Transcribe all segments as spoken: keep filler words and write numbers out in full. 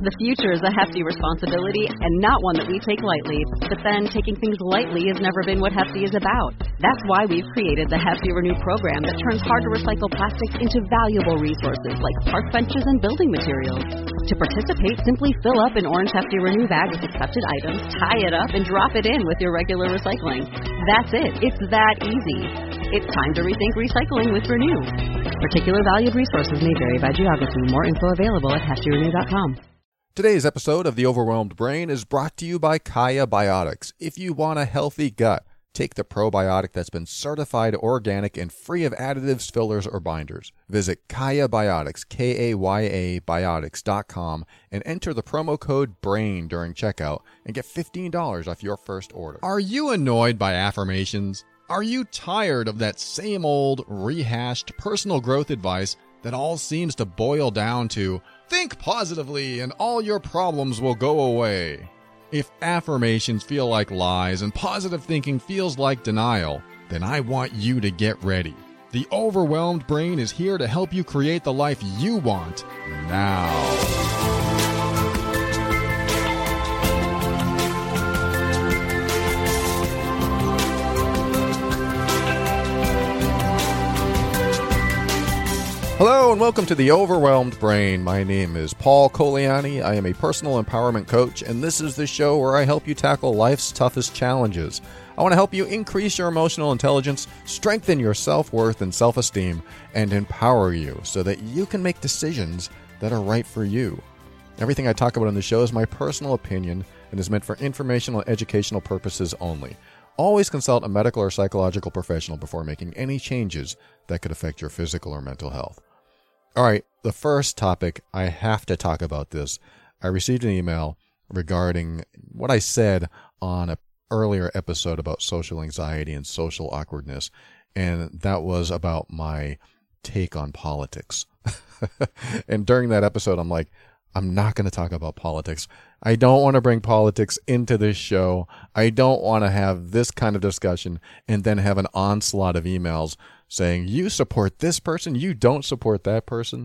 The future is a hefty responsibility and not one that we take lightly. But then, taking things lightly has never been what Hefty is about. That's why we've created the Hefty Renew program that turns hard-to-recycle plastics into valuable resources like park benches and building materials. To participate, simply fill up an orange Hefty Renew bag with accepted items, tie it up, and drop it in with your regular recycling. That's it. It's that easy. It's time to rethink recycling with Renew. Particular valued resources may vary by geography. More info available at hefty renew dot com. Today's episode of The Overwhelmed Brain is brought to you by Kaya Biotics. If you want a healthy gut, take the probiotic that's been certified organic and free of additives, fillers, or binders. Visit Kaya Biotics, K A Y A biotics dot com, and enter the promo code BRAIN during checkout and get fifteen dollars off your first order. Are you annoyed by affirmations? Are you tired of that same old, rehashed personal growth advice that all seems to boil down to, think positively and all your problems will go away? If affirmations feel like lies and positive thinking feels like denial, then I want you to get ready. The Overwhelmed Brain is here to help you create the life you want now. Hello and welcome to The Overwhelmed Brain. My name is Paul Coliani. I am a personal empowerment coach, and this is the show where I help you tackle life's toughest challenges. I want to help you increase your emotional intelligence, strengthen your self-worth and self-esteem, and empower you so that you can make decisions that are right for you. Everything I talk about on the show is my personal opinion and is meant for informational and educational purposes only. Always consult a medical or psychological professional before making any changes that could affect your physical or mental health. All right, the first topic, I have to talk about this. I received an email regarding what I said on an earlier episode about social anxiety and social awkwardness, and that was about my take on politics. And during that episode, I'm like, I'm not going to talk about politics. I don't want to bring politics into this show. I don't want to have this kind of discussion and then have an onslaught of emails saying, you support this person, you don't support that person.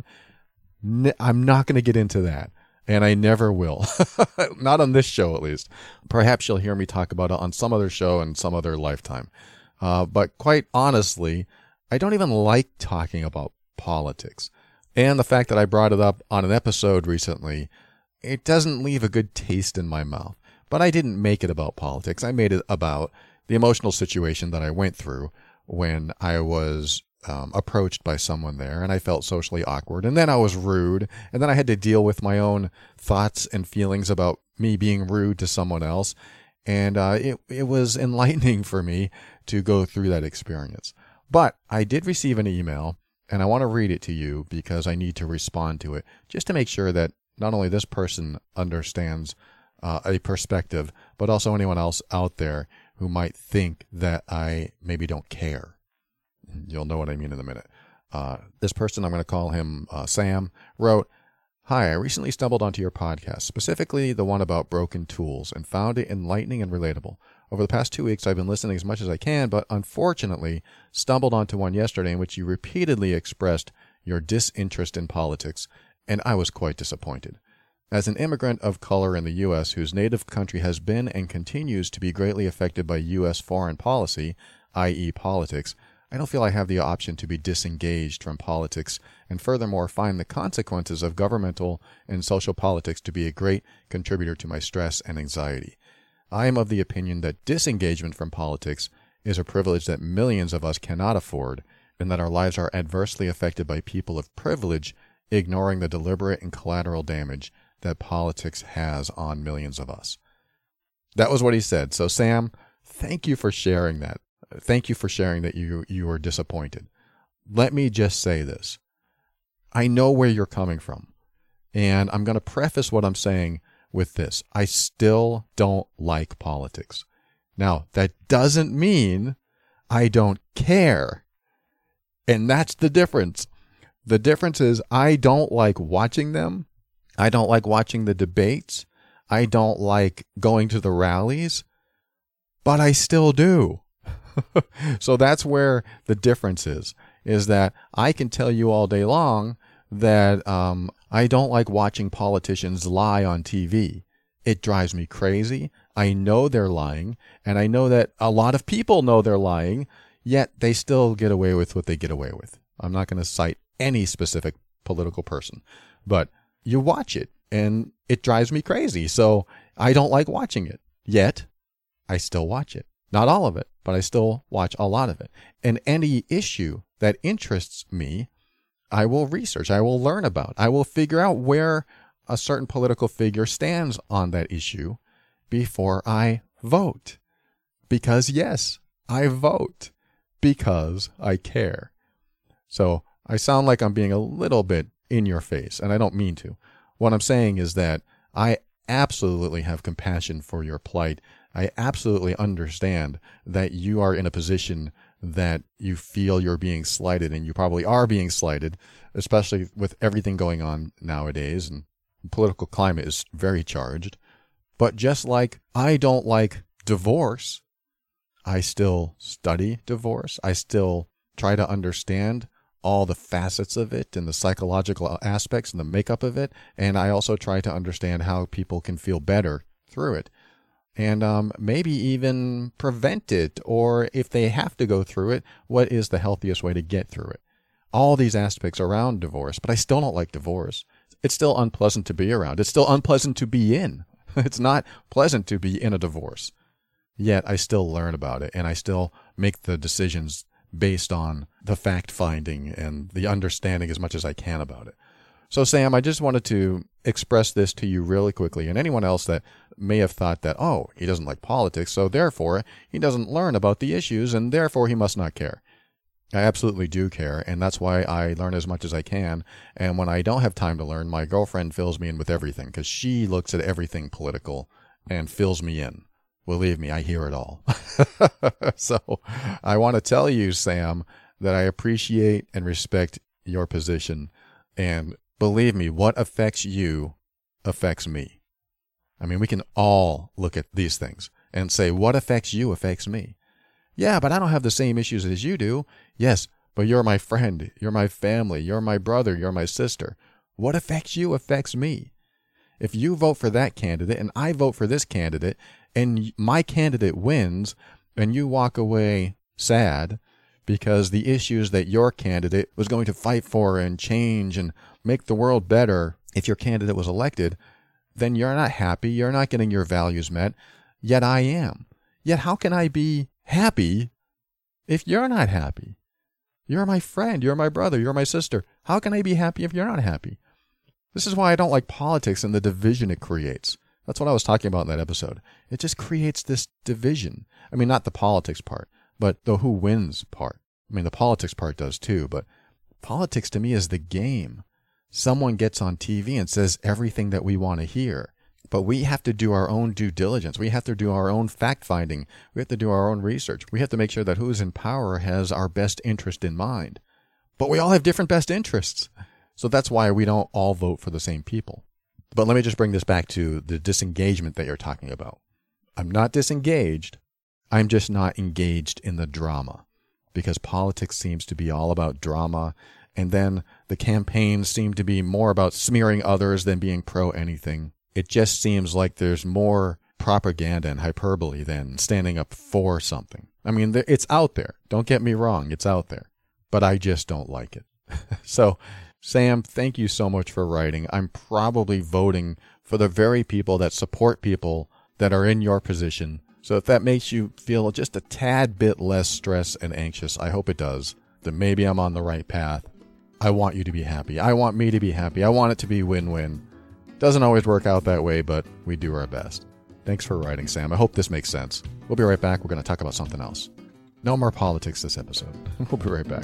I'm not going to get into that, and I never will. Not on this show, at least. Perhaps you'll hear me talk about it on some other show in some other lifetime. Uh, but quite honestly, I don't even like talking about politics. And the fact that I brought it up on an episode recently, it doesn't leave a good taste in my mouth. But I didn't make it about politics. I made it about the emotional situation that I went through when I was um, approached by someone there, and I felt socially awkward. And then I was rude, and then I had to deal with my own thoughts and feelings about me being rude to someone else. And uh, it, it was enlightening for me to go through that experience. But I did receive an email, and I want to read it to you because I need to respond to it, just to make sure that not only this person understands uh, a perspective, but also anyone else out there who might think that I maybe don't care. You'll know what I mean in a minute. Uh, this person, I'm going to call him uh, Sam, wrote, "Hi, I recently stumbled onto your podcast, specifically the one about broken tools, and found it enlightening and relatable. Over the past two weeks, I've been listening as much as I can, but unfortunately stumbled onto one yesterday in which you repeatedly expressed your disinterest in politics, and I was quite disappointed. As an immigrant of color in the U S whose native country has been and continues to be greatly affected by U S foreign policy, that is politics, I don't feel I have the option to be disengaged from politics, and furthermore find the consequences of governmental and social politics to be a great contributor to my stress and anxiety. I am of the opinion that disengagement from politics is a privilege that millions of us cannot afford, and that our lives are adversely affected by people of privilege ignoring the deliberate and collateral damage that politics has on millions of us." That was what he said. So Sam, thank you for sharing that. Thank you for sharing that you, you were disappointed. Let me just say this. I know where you're coming from, and I'm going to preface what I'm saying with this. I still don't like politics. Now, that doesn't mean I don't care. And that's the difference. The difference is I don't like watching them. I don't like watching the debates. I don't like going to the rallies, but I still do. So that's where the difference is, is that I can tell you all day long that um, I don't like watching politicians lie on T V. It drives me crazy. I know they're lying, and I know that a lot of people know they're lying, yet they still get away with what they get away with. I'm not going to cite any specific political person, but you watch it, and it drives me crazy. So I don't like watching it, yet I still watch it. Not all of it, but I still watch a lot of it. And any issue that interests me, I will research, I will learn about, I will figure out where a certain political figure stands on that issue before I vote. Because yes, I vote because I care. So I sound like I'm being a little bit in your face, and I don't mean to. What I'm saying is that I absolutely have compassion for your plight. I absolutely understand that you are in a position that you feel you're being slighted, and you probably are being slighted, especially with everything going on nowadays, and the political climate is very charged. But just like I don't like divorce, I still study divorce. I still try to understand all the facets of it and the psychological aspects and the makeup of it. And I also try to understand how people can feel better through it. And um, maybe even prevent it, or if they have to go through it, what is the healthiest way to get through it? All these aspects around divorce, but I still don't like divorce. It's still unpleasant to be around. It's still unpleasant to be in. It's not pleasant to be in a divorce. Yet I still learn about it, and I still make the decisions based on the fact-finding and the understanding as much as I can about it. So, Sam, I just wanted to express this to you really quickly, and anyone else that may have thought that, oh, he doesn't like politics, so therefore he doesn't learn about the issues, and therefore he must not care. I absolutely do care, and that's why I learn as much as I can. And when I don't have time to learn, my girlfriend fills me in with everything, because she looks at everything political and fills me in. Believe me, I hear it all. So I want to tell you, Sam, that I appreciate and respect your position. And believe me, what affects you affects me. I mean, we can all look at these things and say, what affects you affects me. Yeah, but I don't have the same issues as you do. Yes, but you're my friend. You're my family. You're my brother. You're my sister. What affects you affects me. If you vote for that candidate and I vote for this candidate and my candidate wins and you walk away sad because the issues that your candidate was going to fight for and change and make the world better, if your candidate was elected, then you're not happy. You're not getting your values met. Yet I am. Yet how can I be happy if you're not happy? You're my friend. You're my brother. You're my sister. How can I be happy if you're not happy? This is why I don't like politics and the division it creates. That's what I was talking about in that episode. It just creates this division. I mean, not the politics part, but the who wins part. I mean, the politics part does too, but politics to me is the game. Someone gets on T V and says everything that we want to hear, but we have to do our own due diligence. We have to do our own fact-finding. We have to do our own research. We have to make sure that who's in power has our best interest in mind. But we all have different best interests. So that's why we don't all vote for the same people. But let me just bring this back to the disengagement that you're talking about. I'm not disengaged. I'm just not engaged in the drama, because politics seems to be all about drama. And then the campaigns seem to be more about smearing others than being pro anything. It just seems like there's more propaganda and hyperbole than standing up for something. I mean, it's out there. Don't get me wrong. It's out there. But I just don't like it. So, Sam, thank you so much for writing. I'm probably voting for the very people that support people that are in your position. So if that makes you feel just a tad bit less stressed and anxious, I hope it does, then maybe I'm on the right path. I want you to be happy. I want me to be happy. I want it to be win-win. Doesn't always work out that way, but we do our best. Thanks for writing, Sam. I hope this makes sense. We'll be right back. We're going to talk about something else. No more politics this episode. We'll be right back.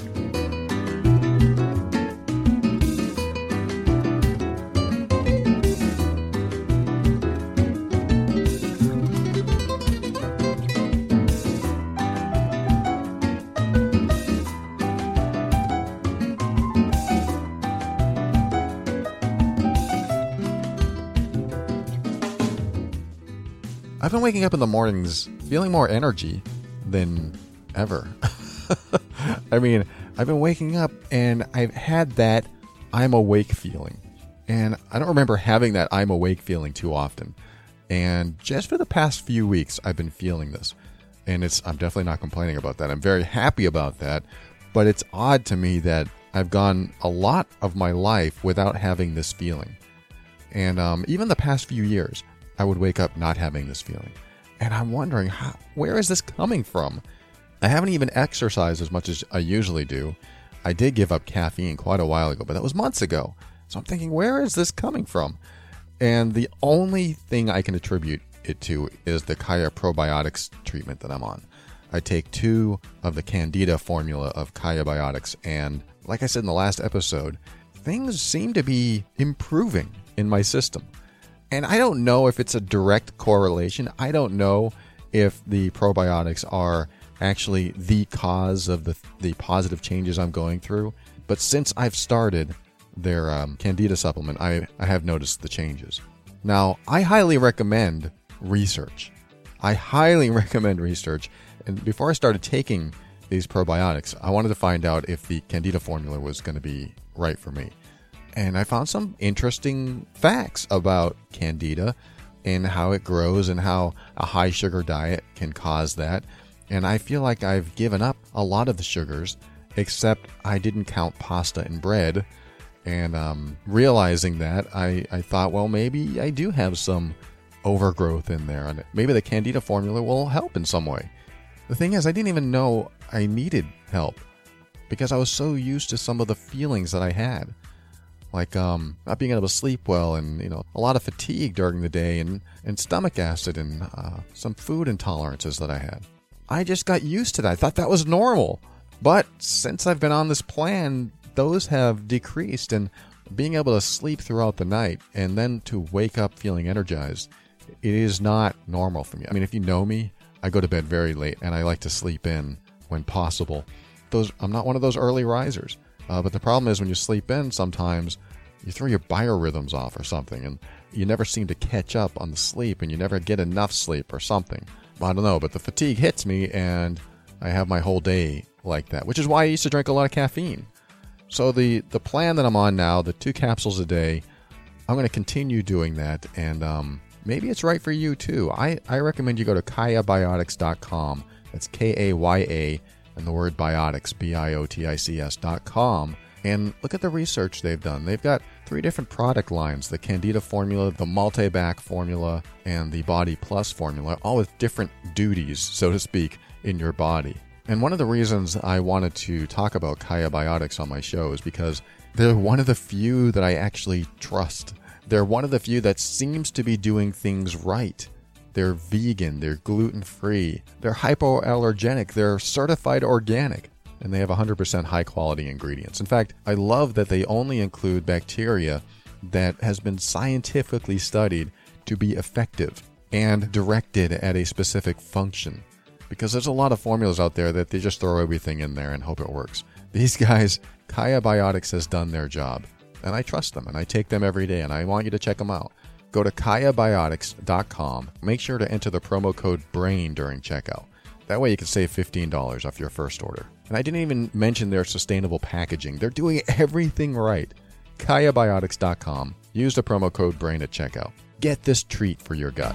I've been waking up in the mornings feeling more energy than ever. I mean, I've been waking up and I've had that I'm awake feeling. And I don't remember having that I'm awake feeling too often. And just for the past few weeks, I've been feeling this. And it's I'm definitely not complaining about that. I'm very happy about that. But it's odd to me that I've gone a lot of my life without having this feeling. And um, even the past few years, I would wake up not having this feeling. And I'm wondering, how, where is this coming from? I haven't even exercised as much as I usually do. I did give up caffeine quite a while ago, but that was months ago. So I'm thinking, where is this coming from? And the only thing I can attribute it to is the Kaya Probiotics treatment that I'm on. I take two of the Candida formula of Kaya Biotics, and like I said in the last episode, things seem to be improving in my system. And I don't know if it's a direct correlation. I don't know if the probiotics are actually the cause of the the positive changes I'm going through. But since I've started their um, Candida supplement, I, I have noticed the changes. Now, I highly recommend research. I highly recommend research. And before I started taking these probiotics, I wanted to find out if the Candida formula was going to be right for me. And I found some interesting facts about Candida and how it grows and how a high sugar diet can cause that. And I feel like I've given up a lot of the sugars, except I didn't count pasta and bread. And um, realizing that, I, I thought, well, maybe I do have some overgrowth in there. And maybe the Candida formula will help in some way. The thing is, I didn't even know I needed help because I was so used to some of the feelings that I had. Like um, not being able to sleep well and, you know, a lot of fatigue during the day and, and stomach acid and uh, some food intolerances that I had. I just got used to that. I thought that was normal. But since I've been on this plan, those have decreased. And being able to sleep throughout the night and then to wake up feeling energized, it is not normal for me. I mean, if you know me, I go to bed very late and I like to sleep in when possible. Those I'm not one of those early risers. Uh, but the problem is when you sleep in, sometimes you throw your biorhythms off or something, and you never seem to catch up on the sleep, and you never get enough sleep or something. I don't know, but the fatigue hits me, and I have my whole day like that, which is why I used to drink a lot of caffeine. So the, the plan that I'm on now, the two capsules a day, I'm going to continue doing that, and um, maybe it's right for you too. I, I recommend you go to kaya biotics dot com. That's K A Y A and the word biotics, B I O T I C S dot com, and look at the research they've done. They've got three different product lines, the Candida formula, the Multibac formula, and the Body Plus formula, all with different duties, so to speak, in your body. And one of the reasons I wanted to talk about Kaya Biotics on my show is because they're one of the few that I actually trust. They're one of the few that seems to be doing things right. They're vegan, they're gluten-free, they're hypoallergenic, they're certified organic, and they have one hundred percent high-quality ingredients. In fact, I love that they only include bacteria that has been scientifically studied to be effective and directed at a specific function. Because there's a lot of formulas out there that they just throw everything in there and hope it works. These guys, Kaya Biotics has done their job, and I trust them, and I take them every day, and I want you to check them out. Go to kaya biotics dot com. Make sure to enter the promo code BRAIN during checkout. That way you can save fifteen dollars off your first order. And I didn't even mention their sustainable packaging. They're doing everything right. kaya biotics dot com. Use the promo code BRAIN at checkout. Get this treat for your gut.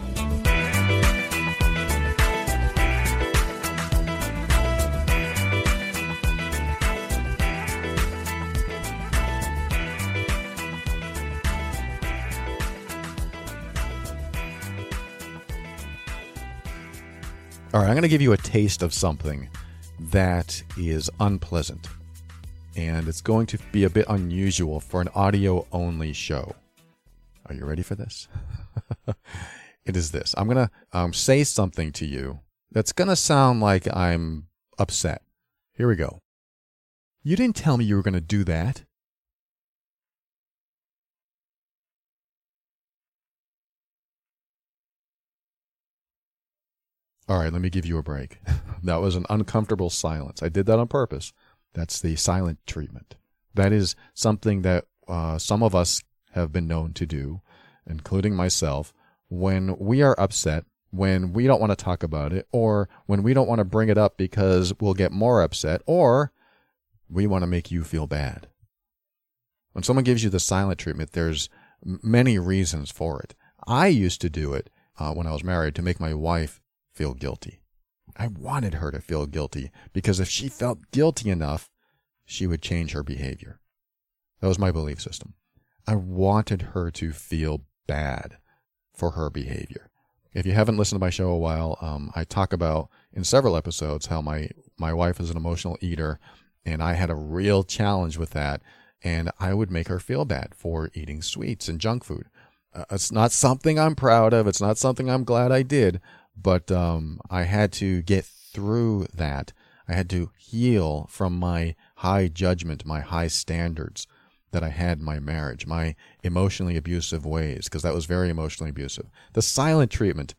All right, I'm going to give you a taste of something that is unpleasant. And it's going to be a bit unusual for an audio-only show. Are you ready for this? It is this. I'm going to um, say something to you that's going to sound like I'm upset. Here we go. You didn't tell me you were going to do that. All right, let me give you a break. That was an uncomfortable silence. I did that on purpose. That's the silent treatment. That is something that uh, some of us have been known to do, including myself, when we are upset, when we don't want to talk about it, or when we don't want to bring it up because we'll get more upset, or we want to make you feel bad. When someone gives you the silent treatment, there's many reasons for it. I used to do it uh, when I was married to make my wife feel guilty. I wanted her to feel guilty because if she felt guilty enough, she would change her behavior. That was my belief system. I wanted her to feel bad for her behavior. If you haven't listened to my show a while, um, I talk about in several episodes how my, my wife is an emotional eater, and I had a real challenge with that, and I would make her feel bad for eating sweets and junk food. Uh, it's not something I'm proud of. It's not something I'm glad I did, but um, I had to get through that. I had to heal from my high judgment, my high standards that I had in my marriage, my emotionally abusive ways, because that was very emotionally abusive. The silent treatment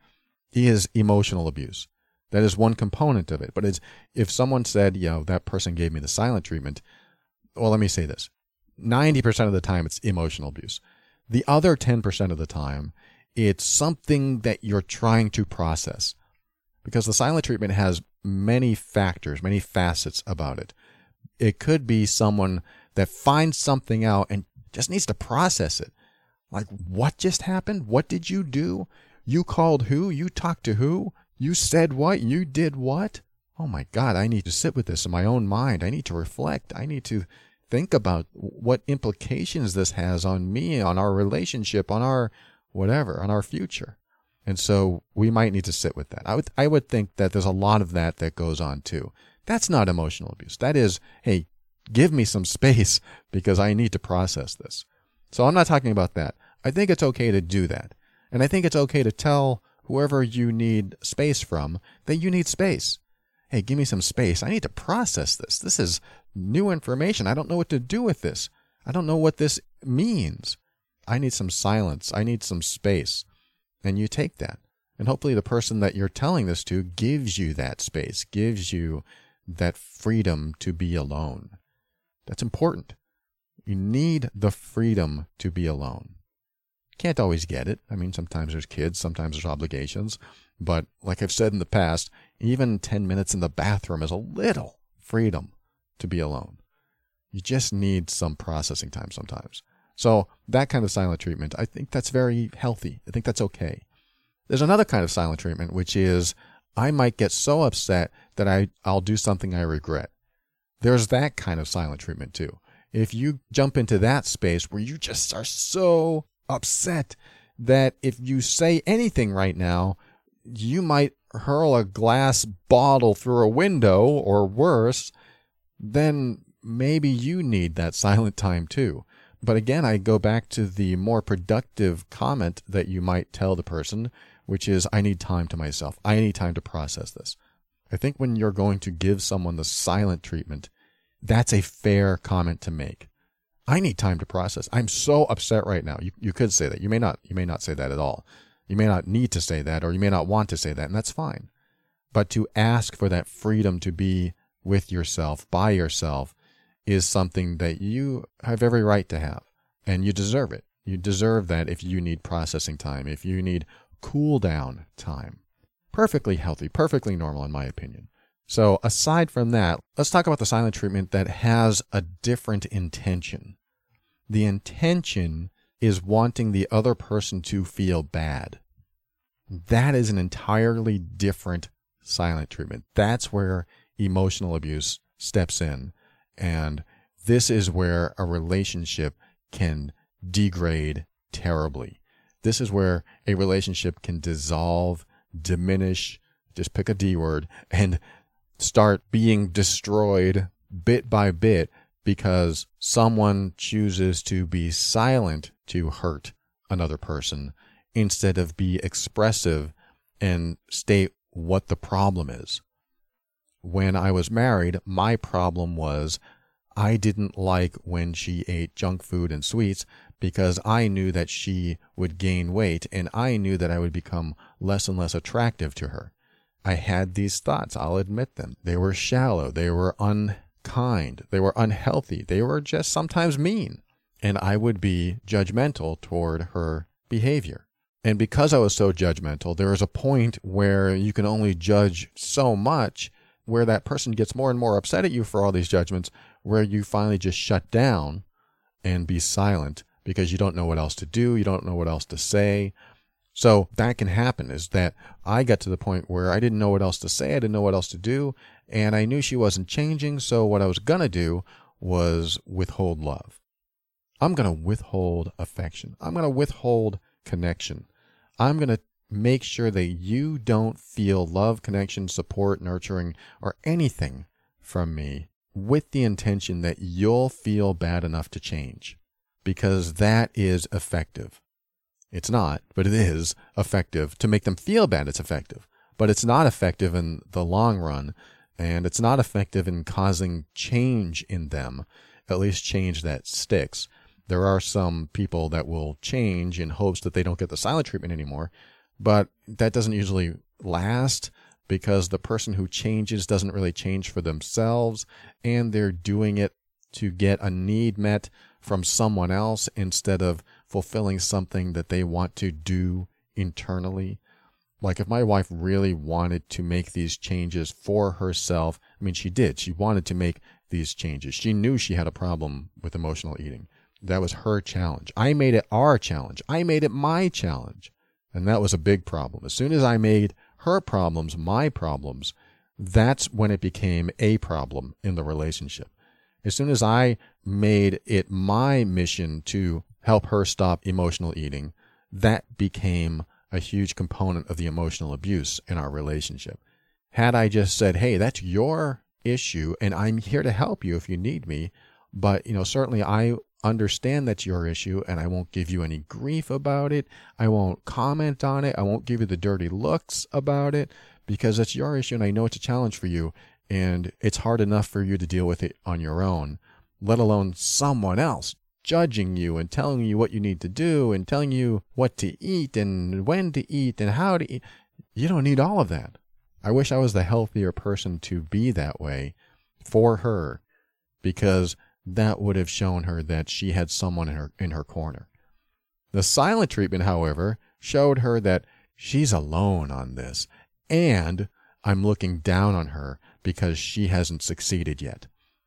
is emotional abuse. That is one component of it. But it's, if someone said, you know, that person gave me the silent treatment, well, let me say this. ninety percent of the time, it's emotional abuse. The other ten percent of the time, it's something that you're trying to process. Because the silent treatment has many factors, many facets about it. It could be someone that finds something out and just needs to process it. Like, what just happened? What did you do? You called who? You talked to who? You said what? You did what? Oh my God, I need to sit with this in my own mind. I need to reflect. I need to think about what implications this has on me, on our relationship, on our whatever, on our future. And so we might need to sit with that. I would, I would think that there's a lot of that that goes on too. That's not emotional abuse. That is, hey, give me some space because I need to process this. So I'm not talking about that. I think it's okay to do that. And I think it's okay to tell whoever you need space from that you need space. Hey, give me some space. I need to process this. This is new information. I don't know what to do with this. I don't know what this means. I need some silence. I need some space. And you take that. And hopefully the person that you're telling this to gives you that space, gives you that freedom to be alone. That's important. You need the freedom to be alone. Can't always get it. I mean, sometimes there's kids, sometimes there's obligations. But like I've said in the past, even ten minutes in the bathroom is a little freedom to be alone. You just need some processing time sometimes. So that kind of silent treatment, I think that's very healthy. I think that's okay. There's another kind of silent treatment, which is I might get so upset that I, I'll do something I regret. There's that kind of silent treatment too. If you jump into that space where you just are so upset that if you say anything right now, you might hurl a glass bottle through a window or worse, then maybe you need that silent time too. But again, I go back to the more productive comment that you might tell the person, which is, I need time to myself. I need time to process this. I think when you're going to give someone the silent treatment, that's a fair comment to make. I need time to process. I'm so upset right now. You, you could say that. You may not, you may not say that at all. You may not need to say that, or you may not want to say that, and that's fine. But to ask for that freedom to be with yourself, by yourself, is something that you have every right to have, and you deserve it. You deserve that if you need processing time, if you need cool down time. Perfectly healthy, perfectly normal in my opinion. So aside from that, let's talk about the silent treatment that has a different intention. The intention is wanting the other person to feel bad. That is an entirely different silent treatment. That's where emotional abuse steps in. And this is where a relationship can degrade terribly. This is where a relationship can dissolve, diminish, just pick a D word, and start being destroyed bit by bit because someone chooses to be silent to hurt another person instead of be expressive and state what the problem is. When I was married, my problem was I didn't like when she ate junk food and sweets because I knew that she would gain weight and I knew that I would become less and less attractive to her. I had these thoughts, I'll admit them. They were shallow, they were unkind, they were unhealthy, they were just sometimes mean. And I would be judgmental toward her behavior. And because I was so judgmental, there was a point where you can only judge so much where that person gets more and more upset at you for all these judgments, where you finally just shut down and be silent because you don't know what else to do. You don't know what else to say. So that can happen, is that I got to the point where I didn't know what else to say. I didn't know what else to do. And I knew she wasn't changing. So what I was going to do was withhold love. I'm going to withhold affection. I'm going to withhold connection. I'm going to make sure that you don't feel love, connection, support, nurturing, or anything from me with the intention that you'll feel bad enough to change, because that is effective. It's not, but it is effective. To make them feel bad, it's effective. But it's not effective in the long run, and it's not effective in causing change in them, at least change that sticks. There are some people that will change in hopes that they don't get the silent treatment anymore, but that doesn't usually last because the person who changes doesn't really change for themselves, and they're doing it to get a need met from someone else instead of fulfilling something that they want to do internally. Like if my wife really wanted to make these changes for herself, I mean, she did. She wanted to make these changes. She knew she had a problem with emotional eating. That was her challenge. I made it our challenge. I made it my challenge. And that was a big problem. As soon as I made her problems my problems, that's when it became a problem in the relationship. As soon as I made it my mission to help her stop emotional eating, that became a huge component of the emotional abuse in our relationship. Had I just said, hey, that's your issue and I'm here to help you if you need me, but you know, certainly I understand that's your issue and I won't give you any grief about it. I won't comment on it. I won't give you the dirty looks about it because it's your issue and I know it's a challenge for you and it's hard enough for you to deal with it on your own, let alone someone else judging you and telling you what you need to do and telling you what to eat and when to eat and how to eat. You don't need all of that. I wish I was the healthier person to be that way for her, because that would have shown her that she had someone in her, in her corner. The silent treatment, however, showed her that she's alone on this, and I'm looking down on her because she hasn't succeeded yet.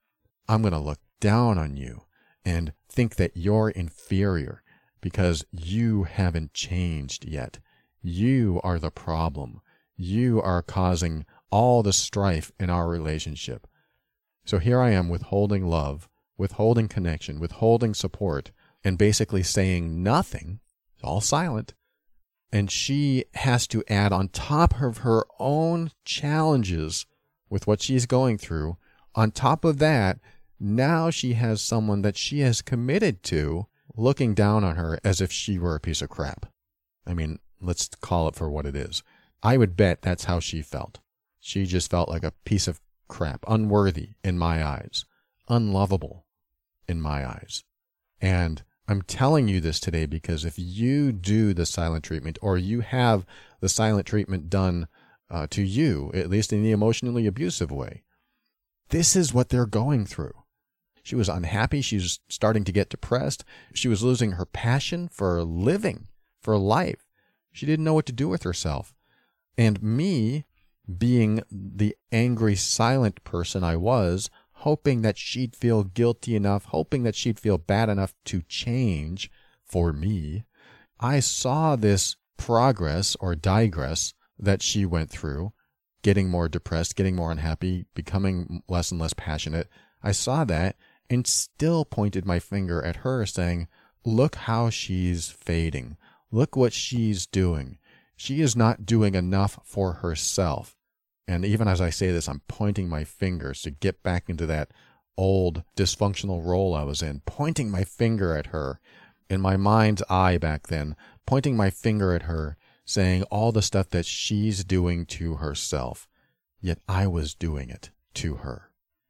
I'm going to look down on you and think that you're inferior because you haven't changed yet. You are the problem. You are causing all the strife in our relationship. So here I am withholding love, withholding connection, withholding support, and basically saying nothing. It's all silent. And she has to add on top of her own challenges with what she's going through. On top of that, now she has someone that she has committed to looking down on her as if she were a piece of crap. I mean, let's call it for what it is. I would bet that's how she felt. She just felt like a piece of crap, unworthy in my eyes, unlovable in my eyes. And I'm telling you this today because if you do the silent treatment or you have the silent treatment done uh, to you, at least in the emotionally abusive way, this is what they're going through. She was unhappy. She was starting to get depressed. She was losing her passion for living, for life. She didn't know what to do with herself. And me, being the angry, silent person I was, hoping that she'd feel guilty enough, hoping that she'd feel bad enough to change for me, I saw this progress or digress that she went through, getting more depressed, getting more unhappy, becoming less and less passionate. I saw that and still pointed my finger at her saying, look how she's fading. Look what she's doing. She is not doing enough for herself. And even as I say this, I'm pointing my fingers to get back into that old dysfunctional role I was in, pointing my finger at her in my mind's eye back then, pointing my finger at her, saying all the stuff that she's doing to herself. Yet I was doing it to her.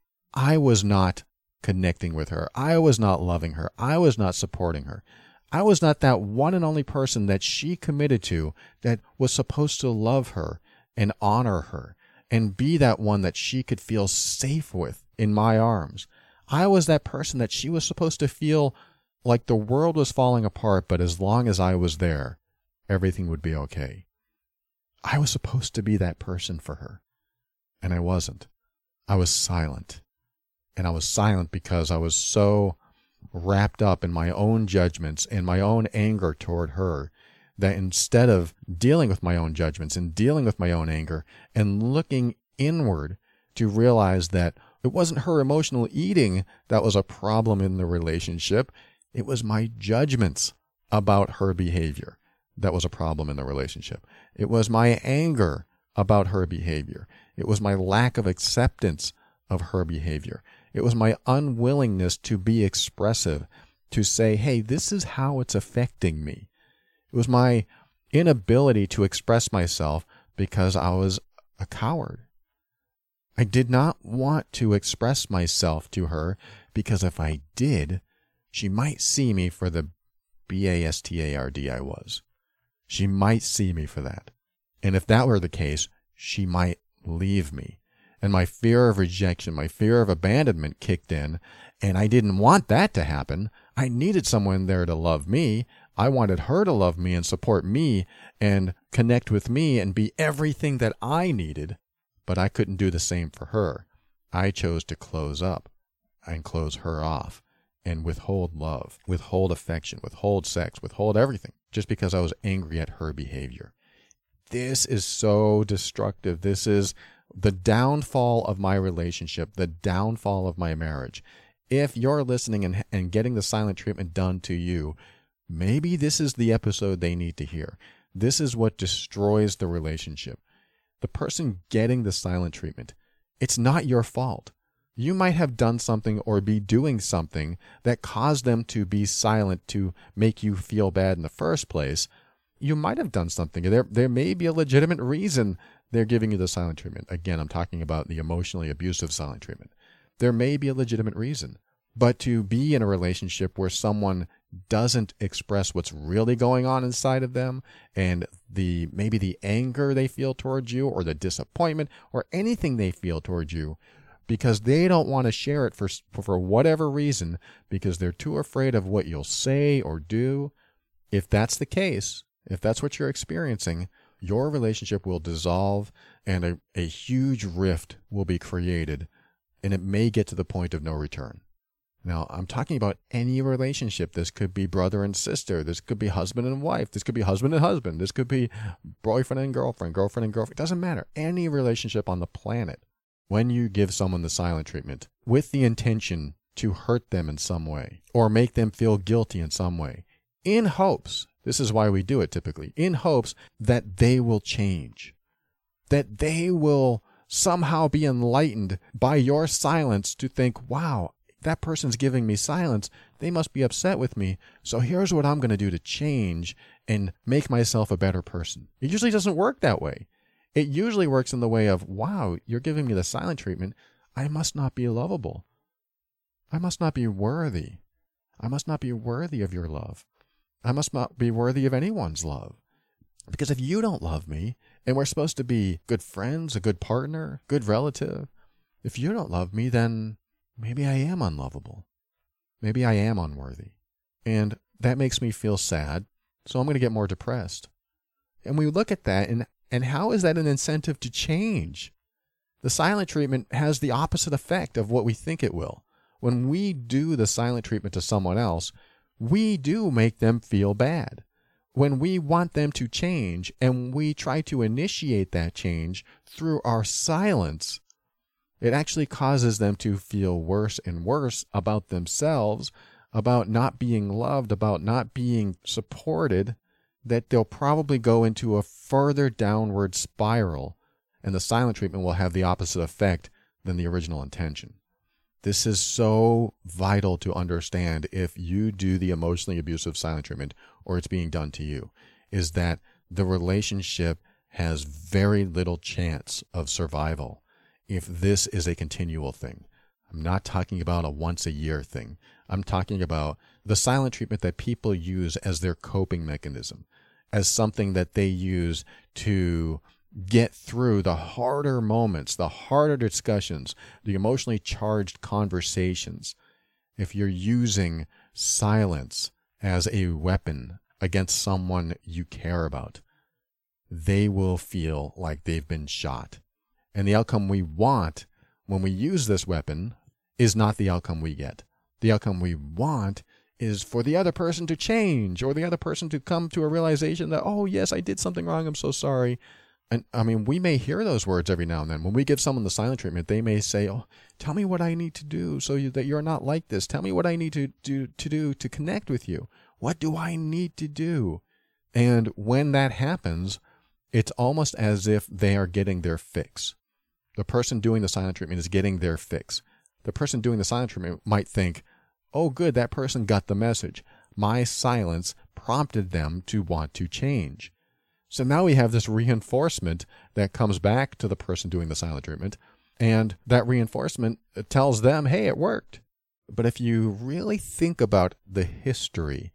I was not connecting with her. I was not loving her. I was not supporting her. I was not that one and only person that she committed to that was supposed to love her and honor her and be that one that she could feel safe with in my arms. I was that person that she was supposed to feel like the world was falling apart, but as long as I was there, everything would be okay. I was supposed to be that person for her, and I wasn't. I was silent. And I was silent because I was so wrapped up in my own judgments and my own anger toward her, that instead of dealing with my own judgments and dealing with my own anger and looking inward to realize that it wasn't her emotional eating that was a problem in the relationship, it was my judgments about her behavior that was a problem in the relationship. It was my anger about her behavior. It was my lack of acceptance of her behavior. It was my unwillingness to be expressive, to say, hey, this is how it's affecting me. It was my inability to express myself because I was a coward. I did not want to express myself to her because if I did, she might see me for the B A S T A R D I was. She might see me for that. And if that were the case, she might leave me. And my fear of rejection, my fear of abandonment kicked in, and I didn't want that to happen. I needed someone there to love me. I wanted her to love me and support me and connect with me and be everything that I needed, but I couldn't do the same for her. I chose to close up and close her off and withhold love, withhold affection, withhold sex, withhold everything, just because I was angry at her behavior. This is so destructive. This is the downfall of my relationship, the downfall of my marriage. If you're listening and, and getting the silent treatment done to you, maybe this is the episode they need to hear. This is what destroys the relationship. The person getting the silent treatment, it's not your fault. You might have done something or be doing something that caused them to be silent to make you feel bad in the first place. You might have done something. There, there may be a legitimate reason they're giving you the silent treatment. Again, I'm talking about the emotionally abusive silent treatment. There may be a legitimate reason. But to be in a relationship where someone doesn't express what's really going on inside of them and the maybe the anger they feel towards you or the disappointment or anything they feel towards you because they don't want to share it for for whatever reason because they're too afraid of what you'll say or do. If that's the case, if that's what you're experiencing, your relationship will dissolve and a, a huge rift will be created, and it may get to the point of no return. Now, I'm talking about any relationship. This could be brother and sister. This could be husband and wife. This could be husband and husband. This could be boyfriend and girlfriend, girlfriend and girlfriend. It doesn't matter. Any relationship on the planet. When you give someone the silent treatment with the intention to hurt them in some way or make them feel guilty in some way, in hopes, this is why we do it typically, in hopes that they will change, that they will somehow be enlightened by your silence to think, wow, that person's giving me silence. They must be upset with me. So here's what I'm going to do to change and make myself a better person. It usually doesn't work that way. It usually works in the way of, wow, you're giving me the silent treatment. I must not be lovable. I must not be worthy. I must not be worthy of your love. I must not be worthy of anyone's love. Because if you don't love me, and we're supposed to be good friends, a good partner, good relative, if you don't love me, then maybe I am unlovable. Maybe I am unworthy. And that makes me feel sad, so I'm going to get more depressed. And we look at that, and, and how is that an incentive to change? The silent treatment has the opposite effect of what we think it will. When we do the silent treatment to someone else, we do make them feel bad. When we want them to change, and we try to initiate that change through our silence, it actually causes them to feel worse and worse about themselves, about not being loved, about not being supported, that they'll probably go into a further downward spiral, and the silent treatment will have the opposite effect than the original intention. This is so vital to understand if you do the emotionally abusive silent treatment or it's being done to you, is that the relationship has very little chance of survival if this is a continual thing. I'm not talking about a once a year thing. I'm talking about the silent treatment that people use as their coping mechanism, as something that they use to get through the harder moments, the harder discussions, the emotionally charged conversations. If you're using silence as a weapon against someone you care about, they will feel like they've been shot. And the outcome we want when we use this weapon is not the outcome we get. The outcome we want is for the other person to change, or the other person to come to a realization that, oh, yes, I did something wrong. I'm so sorry. And I mean, we may hear those words every now and then. When we give someone the silent treatment, they may say, oh, tell me what I need to do so you, that you're not like this. Tell me what I need to do, to do to connect with you. What do I need to do? And when that happens, it's almost as if they are getting their fix. The person doing the silent treatment is getting their fix. The person doing the silent treatment might think, oh, good, that person got the message. My silence prompted them to want to change. So now we have this reinforcement that comes back to the person doing the silent treatment, and that reinforcement tells them, hey, it worked. But if you really think about the history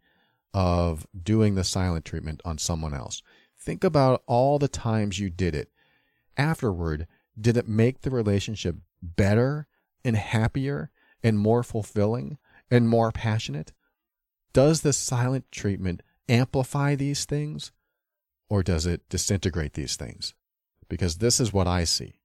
of doing the silent treatment on someone else, think about all the times you did it. Afterward, did it make the relationship better and happier and more fulfilling and more passionate? Does the silent treatment amplify these things? Or does it disintegrate these things? Because this is what I see.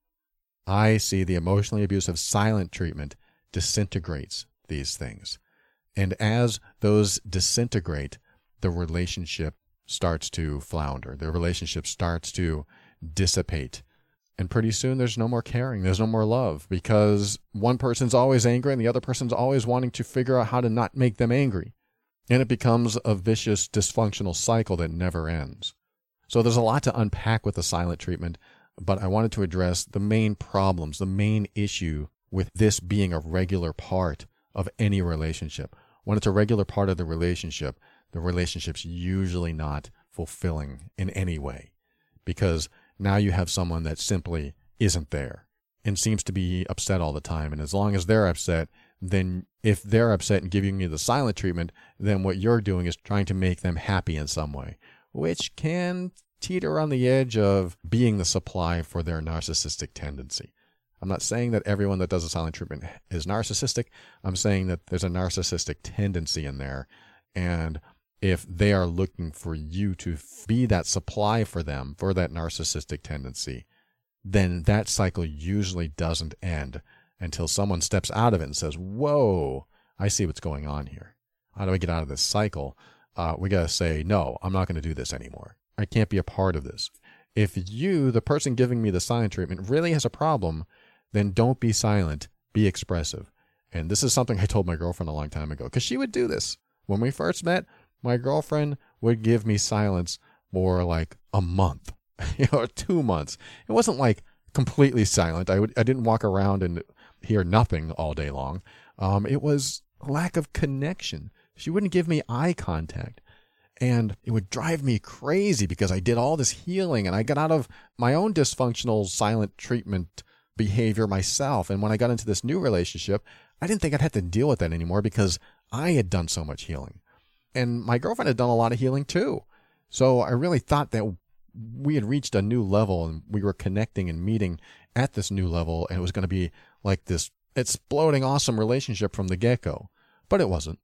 I see the emotionally abusive silent treatment disintegrates these things. And as those disintegrate, the relationship starts to flounder. The relationship starts to dissipate. And pretty soon there's no more caring. There's no more love, because one person's always angry and the other person's always wanting to figure out how to not make them angry. And it becomes a vicious, dysfunctional cycle that never ends. So there's a lot to unpack with the silent treatment, but I wanted to address the main problems, the main issue with this being a regular part of any relationship. When it's a regular part of the relationship, the relationship's usually not fulfilling in any way, because now you have someone that simply isn't there and seems to be upset all the time. And as long as they're upset, then if they're upset and giving you the silent treatment, then what you're doing is trying to make them happy in some way, which can teeter on the edge of being the supply for their narcissistic tendency. I'm not saying that everyone that does a silent treatment is narcissistic. I'm saying that there's a narcissistic tendency in there. And if they are looking for you to be that supply for them, for that narcissistic tendency, then that cycle usually doesn't end until someone steps out of it and says, whoa, I see what's going on here. How do I get out of this cycle? Uh, we got to say, no, I'm not going to do this anymore. I can't be a part of this. If you, the person giving me the silent treatment, really has a problem, then don't be silent, be expressive. And this is something I told my girlfriend a long time ago, because she would do this. When we first met, my girlfriend would give me silence for like a month, you know, or two months. It wasn't like completely silent. I would, I didn't walk around and hear nothing all day long. Um, it was a lack of connection. She wouldn't give me eye contact. And it would drive me crazy because I did all this healing and I got out of my own dysfunctional silent treatment behavior myself. And when I got into this new relationship, I didn't think I'd have to deal with that anymore because I had done so much healing. And my girlfriend had done a lot of healing too. So I really thought that we had reached a new level and we were connecting and meeting at this new level. And it was going to be like this exploding awesome relationship from the get-go. But it wasn't.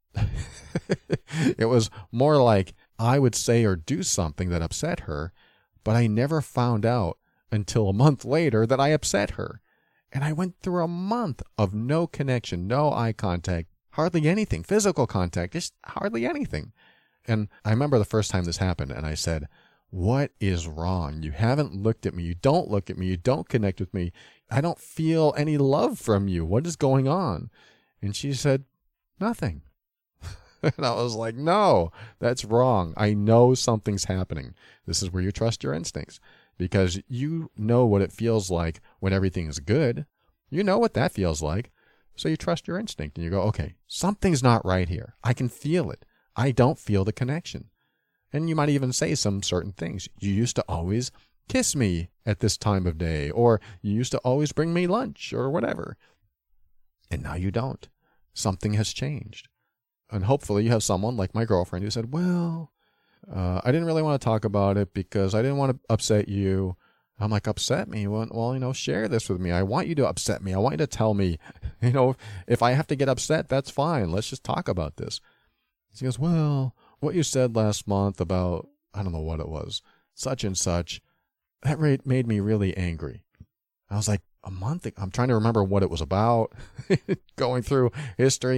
It was more like I would say or do something that upset her, but I never found out until a month later that I upset her. And I went through a month of no connection, no eye contact, hardly anything, physical contact, just hardly anything. And I remember the first time this happened, and I said, what is wrong? You haven't looked at me. You don't look at me. You don't connect with me. I don't feel any love from you. What is going on? And she said, nothing. And I was like, no, that's wrong. I know something's happening. This is where you trust your instincts, because you know what it feels like when everything is good. You know what that feels like. So you trust your instinct and you go, okay, something's not right here. I can feel it. I don't feel the connection. And you might even say some certain things. You used to always kiss me at this time of day, or you used to always bring me lunch or whatever. And now you don't. Something has changed. And hopefully you have someone like my girlfriend who said, well, uh, I didn't really want to talk about it because I didn't want to upset you. I'm like, upset me? Well, well, you know, share this with me. I want you to upset me. I want you to tell me, you know, if, if I have to get upset, that's fine. Let's just talk about this. She goes, well, what you said last month about, I don't know what it was, such and such, that rate made me really angry. I was like, a month ago? I'm trying to remember what it was about, going through history.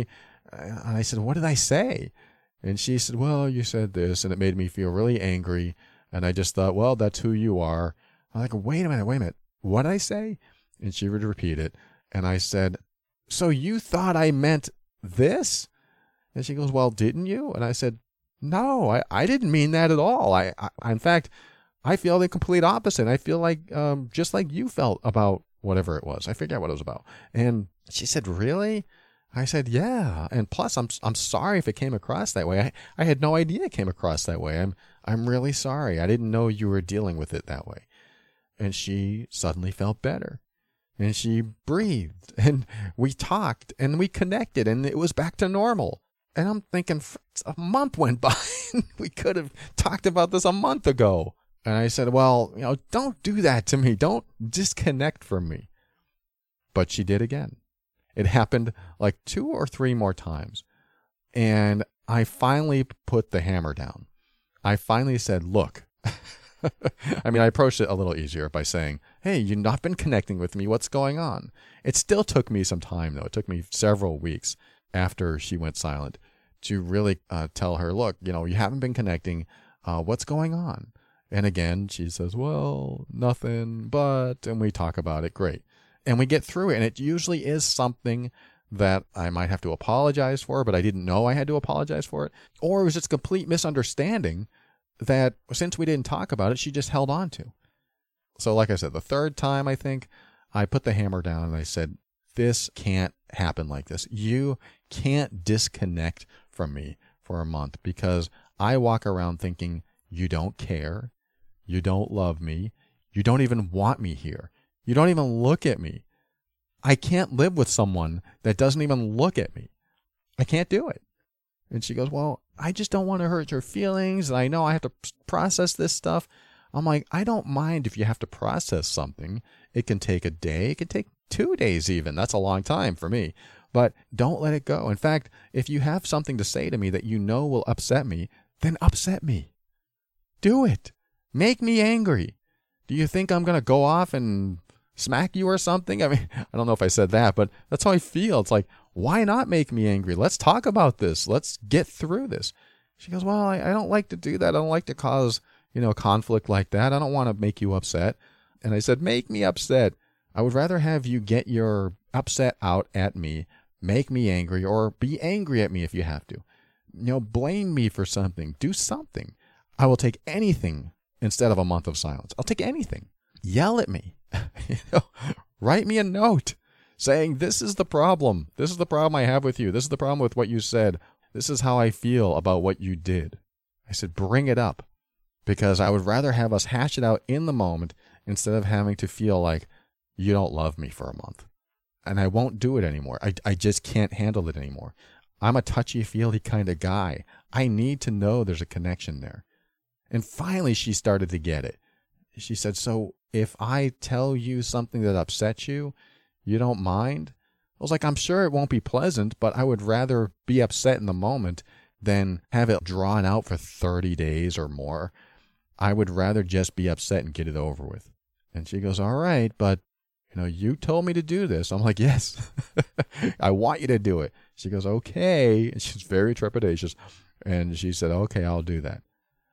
And I said, what did I say? And she said, well, you said this, and it made me feel really angry. And I just thought, well, that's who you are. I'm like, wait a minute, wait a minute. What did I say? And she would repeat it. And I said, so you thought I meant this? And she goes, well, didn't you? And I said, no, I, I didn't mean that at all. I, I, in fact, I feel the complete opposite. I feel like um, just like you felt about whatever it was. I forget what it was about. And she said, really? I said, yeah. And plus, I'm I'm sorry if it came across that way. I, I had no idea it came across that way. I'm I'm really sorry. I didn't know you were dealing with it that way. And she suddenly felt better. And she breathed. And we talked. And we connected. And it was back to normal. And I'm thinking, a month went by. We could have talked about this a month ago. And I said, well, you know, don't do that to me. Don't disconnect from me. But she did again. It happened like two or three more times. And I finally put the hammer down. I finally said, look, I mean, I approached it a little easier by saying, hey, you've not been connecting with me. What's going on? It still took me some time, though. It took me several weeks after she went silent to really uh, tell her, look, you know, you haven't been connecting. Uh, what's going on? And again, she says, well, nothing, but, and we talk about it. Great. And we get through it. And it usually is something that I might have to apologize for, but I didn't know I had to apologize for it. Or it was just a complete misunderstanding that since we didn't talk about it, she just held on to. So like I said, the third time, I think, I put the hammer down and I said, this can't happen like this. You can't disconnect from me for a month because I walk around thinking you don't care. You don't love me. You don't even want me here. You don't even look at me. I can't live with someone that doesn't even look at me. I can't do it. And she goes, well, I just don't want to hurt your feelings. And I know I have to process this stuff. I'm like, I don't mind if you have to process something. It can take a day. It can take two days even. That's a long time for me. But don't let it go. In fact, if you have something to say to me that you know will upset me, then upset me. Do it. Make me angry. Do you think I'm going to go off and smack you or something? I mean, I don't know if I said that, but that's how I feel. It's like, why not make me angry? Let's talk about this. Let's get through this. She goes, well, I, I don't like to do that. I don't like to cause, you know, conflict like that. I don't want to make you upset. And I said, make me upset. I would rather have you get your upset out at me, make me angry, or be angry at me if you have to. You know, blame me for something. Do something. I will take anything instead of a month of silence. I'll take anything. Yell at me. You know, write me a note saying, this is the problem. This is the problem I have with you. This is the problem with what you said. This is how I feel about what you did. I said, bring it up, because I would rather have us hash it out in the moment instead of having to feel like you don't love me for a month. And I won't do it anymore. I, I just can't handle it anymore. I'm a touchy-feely kind of guy. I need to know there's a connection there. And finally, she started to get it. She said, so if I tell you something that upsets you, you don't mind? I was like, I'm sure it won't be pleasant, but I would rather be upset in the moment than have it drawn out for thirty days or more. I would rather just be upset and get it over with. And she goes, all right, but you know, you told me to do this. I'm like, yes, I want you to do it. She goes, okay. And she's very trepidatious. And she said, okay, I'll do that.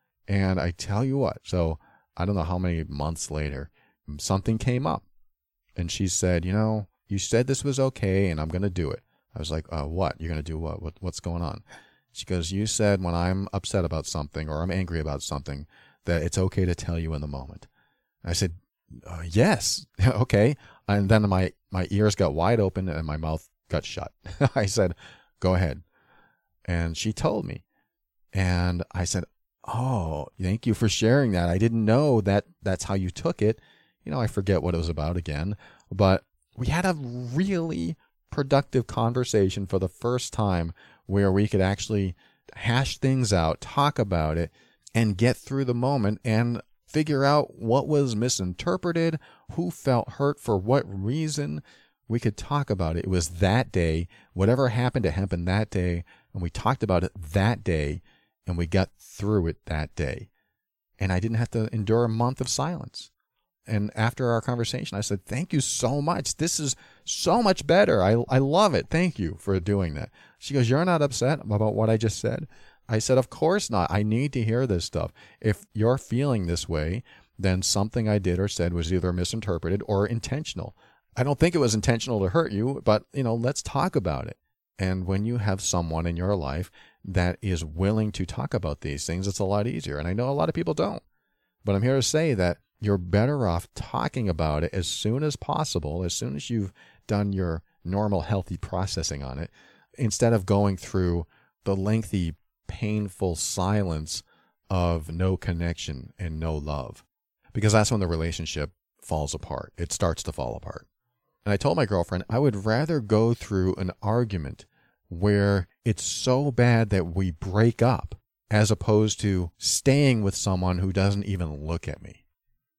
And I tell you what, so I don't know how many months later, something came up. And she said, you know, you said this was okay and I'm going to do it. I was like, uh, what? You're going to do what? what? What's going on? She goes, you said when I'm upset about something or I'm angry about something that it's okay to tell you in the moment. I said, uh, yes. Okay. And then my, my ears got wide open and my mouth got shut. I said, go ahead. And she told me. And I said, oh, thank you for sharing that. I didn't know that that's how you took it. You know, I forget what it was about again, but we had a really productive conversation for the first time where we could actually hash things out, talk about it, and get through the moment and figure out what was misinterpreted, who felt hurt for what reason. We could talk about it. It was that day. Whatever happened, it happened that day, and we talked about it that day, and we got through it that day. And I didn't have to endure a month of silence. And after our conversation, I said, thank you so much. This is so much better. I, I love it. Thank you for doing that. She goes, you're not upset about what I just said? I said, of course not. I need to hear this stuff. If you're feeling this way, then something I did or said was either misinterpreted or intentional. I don't think it was intentional to hurt you, but, you know, let's talk about it. And when you have someone in your life that is willing to talk about these things, it's a lot easier. And I know a lot of people don't. But I'm here to say that you're better off talking about it as soon as possible, as soon as you've done your normal healthy processing on it, instead of going through the lengthy, painful silence of no connection and no love. Because that's when the relationship falls apart. It starts to fall apart. And I told my girlfriend I would rather go through an argument where it's so bad that we break up as opposed to staying with someone who doesn't even look at me.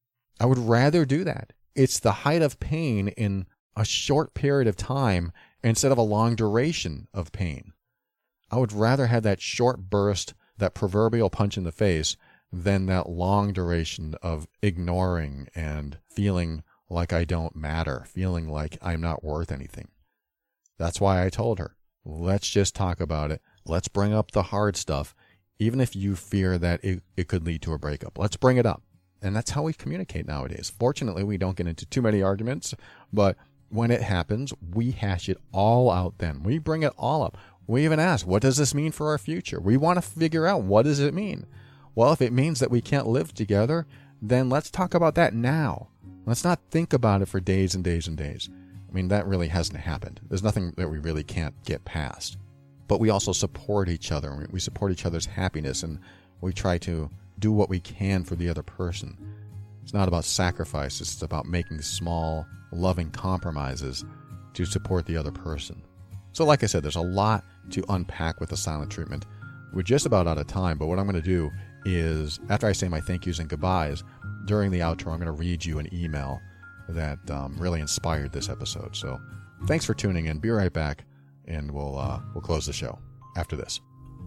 I would rather do that. It's the height of pain in a short period of time instead of a long duration of pain. I would rather have that short burst, that proverbial punch in the face, than that long duration of ignoring and feeling like I don't matter, feeling like I'm not worth anything. That's why I told her, let's just talk about it. Let's bring up the hard stuff, even if you fear that it, it could lead to a breakup. Let's bring it up. And that's how we communicate nowadays. Fortunately, we don't get into too many arguments, but when it happens, we hash it all out then. We bring it all up. We even ask, what does this mean for our future? We want to figure out, what does it mean? Well, if it means that we can't live together, then let's talk about that now. Let's not think about it for days and days and days. I mean, that really hasn't happened. There's nothing that we really can't get past. But we also support each other. We support each other's happiness, and we try to do what we can for the other person. It's not about sacrifice. It's about making small, loving compromises to support the other person. So like I said, there's a lot to unpack with the silent treatment. We're just about out of time, but what I'm going to do is, after I say my thank yous and goodbyes, during the outro, I'm going to read you an email that um, really inspired this episode. So thanks for tuning in. Be right back, and we'll uh, we'll close the show after this.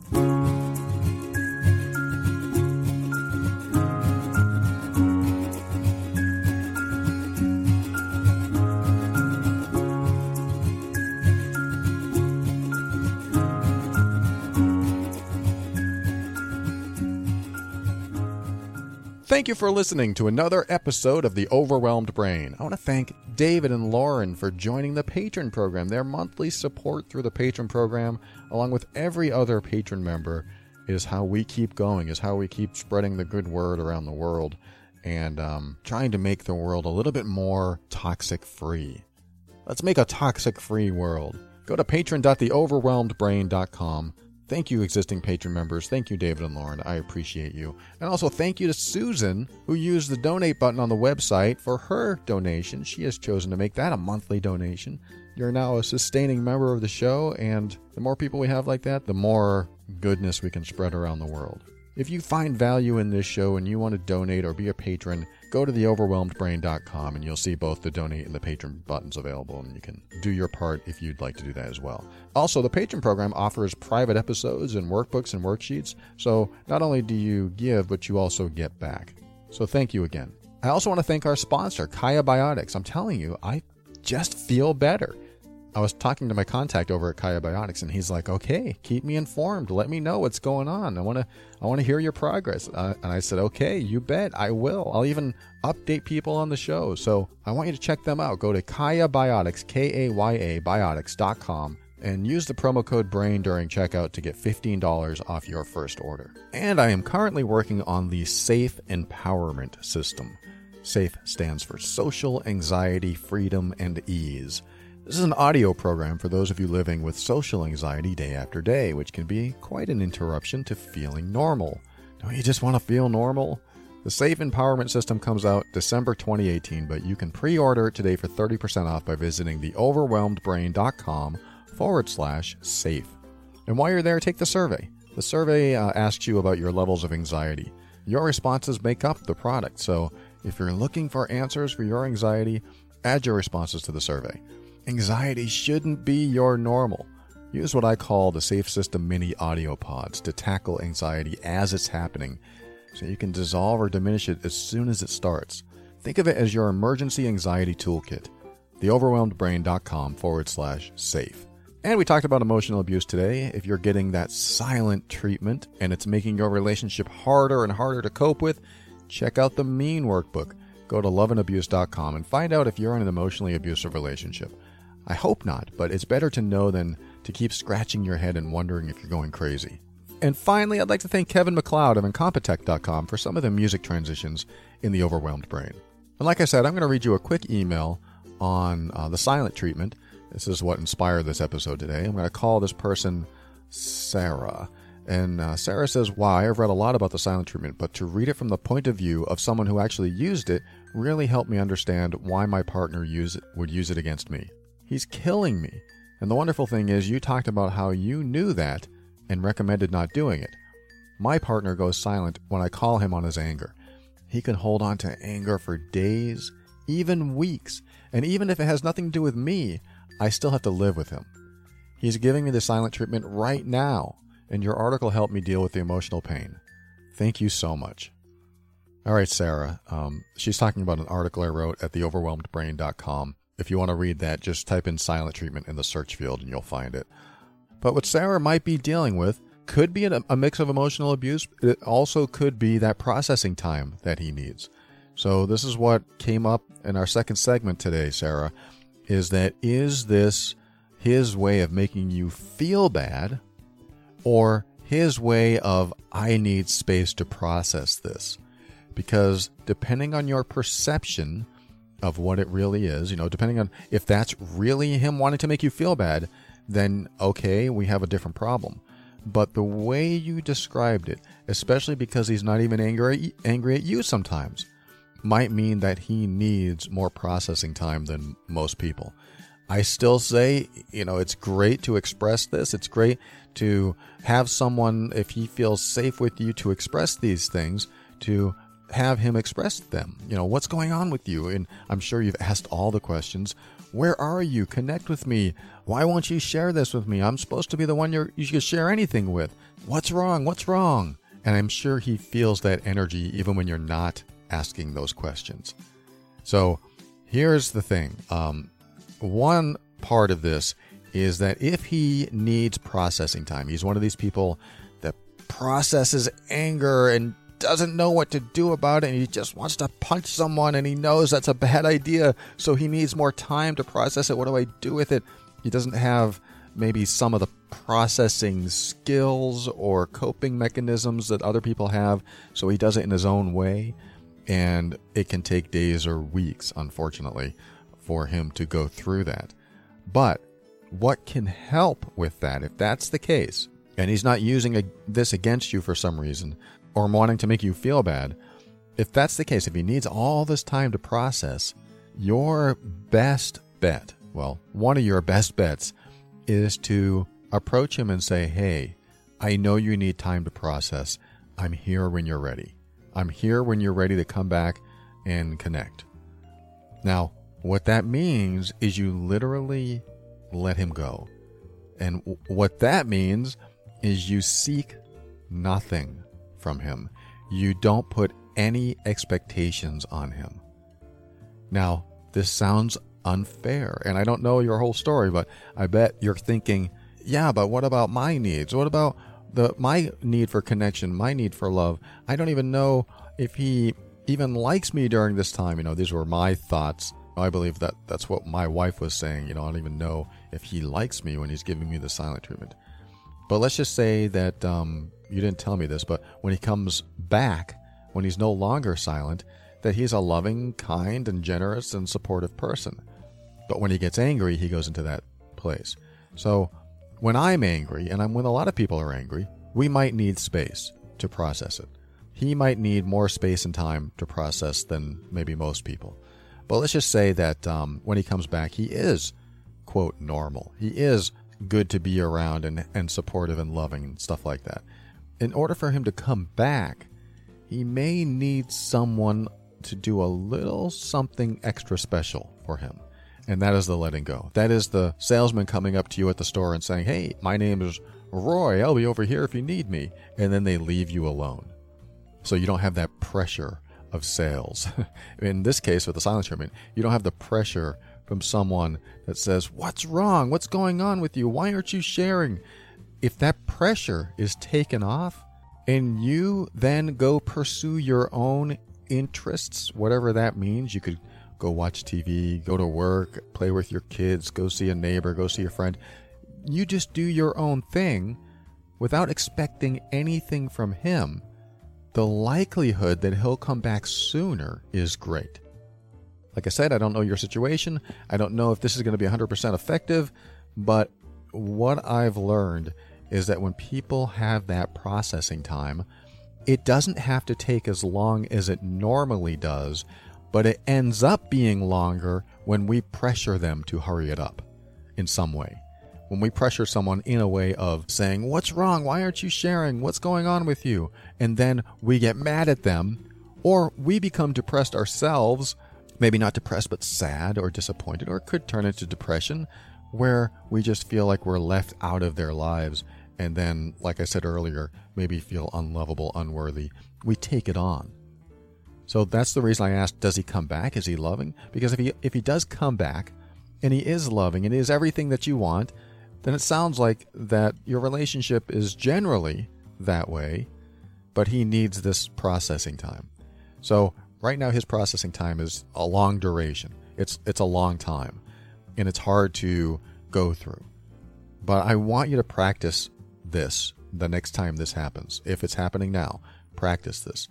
Thank you for listening to another episode of The Overwhelmed Brain. I want to thank David and Lauren for joining the Patron program. Their monthly support through the Patron program, along with every other Patron member, is how we keep going, is how we keep spreading the good word around the world and um, trying to make the world a little bit more toxic-free. Let's make a toxic-free world. Go to patron dot the overwhelmed brain dot com. Thank you, existing patron members. Thank you, David and Lauren. I appreciate you. And also thank you to Susan, who used the donate button on the website for her donation. She has chosen to make that a monthly donation. You're now a sustaining member of the show, and the more people we have like that, the more goodness we can spread around the world. If you find value in this show and you want to donate or be a patron, go to the overwhelmed brain dot com and you'll see both the donate and the patron buttons available, and you can do your part if you'd like to do that as well. Also, the patron program offers private episodes and workbooks and worksheets, so not only do you give, but you also get back. So thank you again. I also want to thank our sponsor, Kaya Biotics. I'm telling you, I just feel better. I was talking to my contact over at Kaya Biotics, and he's like, okay, keep me informed. Let me know what's going on. I want to I want to hear your progress. Uh, and I said, okay, you bet. I will. I'll even update people on the show. So I want you to check them out. Go to Kaya Biotics, K A Y A, biotics dot com, and use the promo code BRAIN during checkout to get fifteen dollars off your first order. And I am currently working on the SAFE Empowerment System. SAFE stands for Social Anxiety, Freedom, and Ease. This is an audio program for those of you living with social anxiety day after day, which can be quite an interruption to feeling normal. Don't you just want to feel normal? The SAFE Empowerment System comes out December twenty eighteen, but you can pre-order it today for thirty percent off by visiting the overwhelmed brain dot com forward slash safe. And while you're there, take the survey. The survey uh, asks you about your levels of anxiety. Your responses make up the product, so if you're looking for answers for your anxiety, add your responses to the survey. Anxiety shouldn't be your normal. Use what I call the Safe System Mini Audio Pods to tackle anxiety as it's happening, so you can dissolve or diminish it as soon as it starts. Think of it as your emergency anxiety toolkit. theoverwhelmedbrain.com forward slash safe. And we talked about emotional abuse today. If you're getting that silent treatment and it's making your relationship harder and harder to cope with, check out the MEAN workbook. Go to love and abuse dot com and find out if you're in an emotionally abusive relationship. I hope not, but it's better to know than to keep scratching your head and wondering if you're going crazy. And finally, I'd like to thank Kevin MacLeod of Incompetech dot com for some of the music transitions in The Overwhelmed Brain. And like I said, I'm going to read you a quick email on uh, the silent treatment. This is what inspired this episode today. I'm going to call this person Sarah. And uh, Sarah says, wow, I've read a lot about the silent treatment, but to read it from the point of view of someone who actually used it really helped me understand why my partner use it, would use it against me. He's killing me. And the wonderful thing is you talked about how you knew that and recommended not doing it. My partner goes silent when I call him on his anger. He can hold on to anger for days, even weeks. And even if it has nothing to do with me, I still have to live with him. He's giving me the silent treatment right now, and your article helped me deal with the emotional pain. Thank you so much. All right, Sarah. Um, she's talking about an article I wrote at the overwhelmed brain dot com. If you want to read that, just type in silent treatment in the search field and you'll find it. But what Sarah might be dealing with could be a, a mix of emotional abuse. It also could be that processing time that he needs. So this is what came up in our second segment today, Sarah, is that is this his way of making you feel bad or his way of I need space to process this? Because depending on your perception of what it really is, you know, depending on if that's really him wanting to make you feel bad, then okay, we have a different problem. But the way you described it, especially because he's not even angry, angry at you sometimes, might mean that he needs more processing time than most people. I still say, you know, it's great to express this. It's great to have someone, if he feels safe with you, to express these things, to have him express them. You know, what's going on with you? And I'm sure you've asked all the questions. Where are you? Connect with me. Why won't you share this with me? I'm supposed to be the one you're, you should share anything with. What's wrong? What's wrong? And I'm sure he feels that energy even when you're not asking those questions. So here's the thing. Um, one part of this is that if he needs processing time, he's one of these people that processes anger and doesn't know what to do about it, and he just wants to punch someone, and he knows that's a bad idea, so he needs more time to process it. What do I do with it? He doesn't have maybe some of the processing skills or coping mechanisms that other people have, so he does it in his own way, and it can take days or weeks, unfortunately, for him to go through that. But what can help with that, if that's the case, and he's not using a, this against you for some reason, or wanting to make you feel bad, if that's the case, if he needs all this time to process, your best bet, well, one of your best bets is to approach him and say, hey, I know you need time to process. I'm here when you're ready. I'm here when you're ready to come back and connect. Now, what that means is you literally let him go. And w- what that means is you seek nothing from him. You don't put any expectations on him. Now, this sounds unfair, and I don't know your whole story, but I bet you're thinking, yeah, but what about my needs? What about the my need for connection, my need for love? I don't even know if he even likes me during this time. You know, these were my thoughts. I believe that that's what my wife was saying. You know, I don't even know if he likes me when he's giving me the silent treatment. But let's just say that um, you didn't tell me this, but when he comes back, when he's no longer silent, that he's a loving, kind, and generous and supportive person. But when he gets angry, he goes into that place. So when I'm angry, and I'm when a lot of people are angry, we might need space to process it. He might need more space and time to process than maybe most people. But let's just say that um, when he comes back, he is, quote, normal. He is good to be around and, and supportive and loving and stuff like that. In order for him to come back, he may need someone to do a little something extra special for him. And that is the letting go. That is the salesman coming up to you at the store and saying, hey, my name is Roy. I'll be over here if you need me. And then they leave you alone. So you don't have that pressure of sales. In this case, with the silent treatment, you don't have the pressure from someone that says, what's wrong? What's going on with you? Why aren't you sharing? If that pressure is taken off and you then go pursue your own interests, whatever that means, you could go watch T V, go to work, play with your kids, go see a neighbor, go see a friend. You just do your own thing without expecting anything from him. The likelihood that he'll come back sooner is great. Like I said, I don't know your situation. I don't know if this is going to be one hundred percent effective, but what I've learned is that when people have that processing time, it doesn't have to take as long as it normally does, but it ends up being longer when we pressure them to hurry it up in some way. When we pressure someone in a way of saying, what's wrong? Why aren't you sharing? What's going on with you? And then we get mad at them, or we become depressed ourselves, maybe not depressed, but sad or disappointed, or it could turn into depression, where we just feel like we're left out of their lives. And then, like I said earlier, maybe feel unlovable, unworthy. We take it on. So that's the reason I asked, does he come back? Is he loving? Because if he if he does come back, and he is loving, and he is everything that you want, then it sounds like that your relationship is generally that way, but he needs this processing time. So right now his processing time is a long duration. It's it's a long time, and it's hard to go through. But I want you to practice this the next time this happens. If it's happening now, practice this.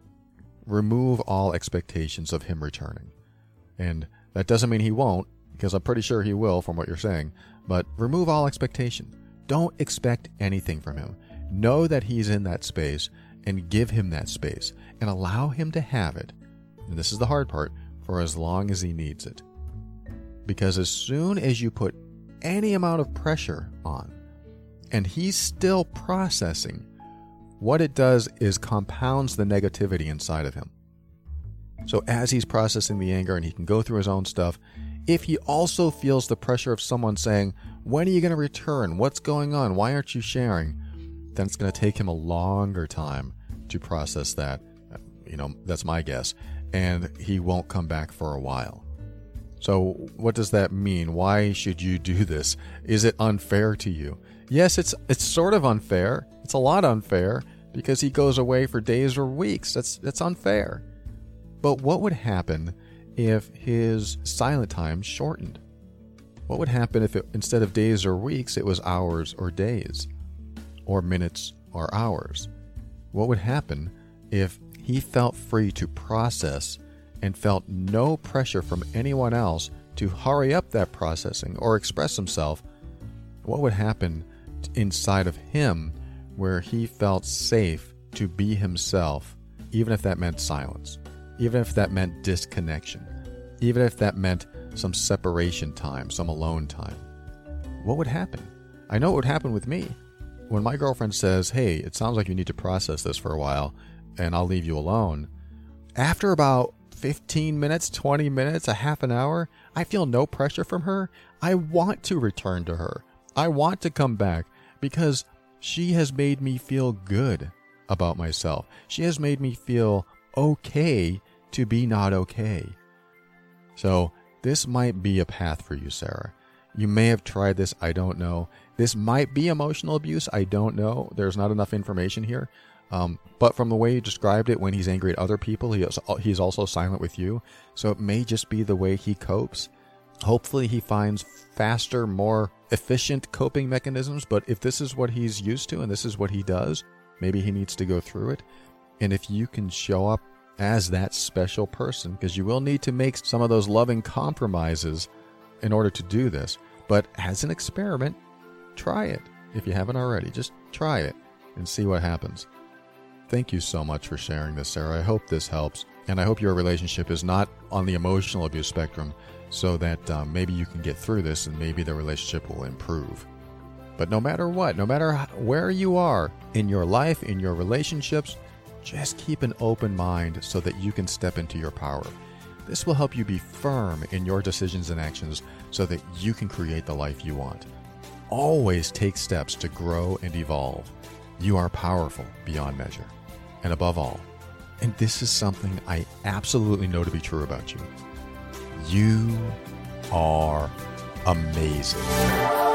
Remove all expectations of him returning. And that doesn't mean he won't, because I'm pretty sure he will from what you're saying. But remove all expectation. Don't expect anything from him. Know that he's in that space and give him that space and allow him to have it. And this is the hard part, for as long as he needs it. Because as soon as you put any amount of pressure on and he's still processing, what it does is compounds the negativity inside of him. So as he's processing the anger and he can go through his own stuff, if he also feels the pressure of someone saying, when are you going to return? What's going on? Why aren't you sharing? Then it's going to take him a longer time to process that. You know, that's my guess. And he won't come back for a while. So what does that mean? Why should you do this? Is it unfair to you? Yes, it's it's sort of unfair. It's a lot unfair because he goes away for days or weeks. That's that's unfair. But what would happen if his silent time shortened? What would happen if it, instead of days or weeks, it was hours or days, or minutes or hours? What would happen if he felt free to process and felt no pressure from anyone else to hurry up that processing or express himself? What would happen inside of him where he felt safe to be himself, even if that meant silence, even if that meant disconnection, even if that meant some separation time, some alone time? What would happen? I know what would happen with me. When my girlfriend says, hey, it sounds like you need to process this for a while and I'll leave you alone, after about fifteen minutes, twenty minutes, a half an hour, I feel no pressure from her. I want to return to her. I want to come back because she has made me feel good about myself. She has made me feel okay to be not okay. So this might be a path for you, Sarah. You may have tried this. I don't know. This might be emotional abuse. I don't know. There's not enough information here. Um, but from the way you described it, when he's angry at other people, he is, he's also silent with you. So it may just be the way he copes. Hopefully he finds faster, more efficient coping mechanisms. But if this is what he's used to and this is what he does, maybe he needs to go through it. And if you can show up as that special person, because you will need to make some of those loving compromises in order to do this. But as an experiment, try it. If you haven't already, just try it and see what happens. Thank you so much for sharing this, Sarah. I hope this helps. And I hope your relationship is not on the emotional abuse spectrum so that um, maybe you can get through this and maybe the relationship will improve. But no matter what, no matter where you are in your life, in your relationships, just keep an open mind so that you can step into your power. This will help you be firm in your decisions and actions so that you can create the life you want. Always take steps to grow and evolve. You are powerful beyond measure. And above all, And this is something I absolutely know to be true about you. You are amazing.